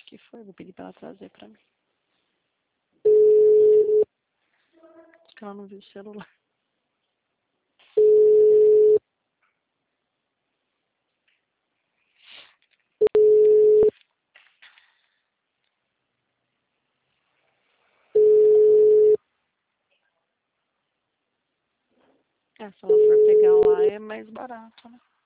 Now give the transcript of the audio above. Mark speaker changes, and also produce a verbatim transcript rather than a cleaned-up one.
Speaker 1: que foi, vou pedir pra ela trazer pra mim. Acho que ela não viu o celular. É, se ela for pegar lá é mais barato, né?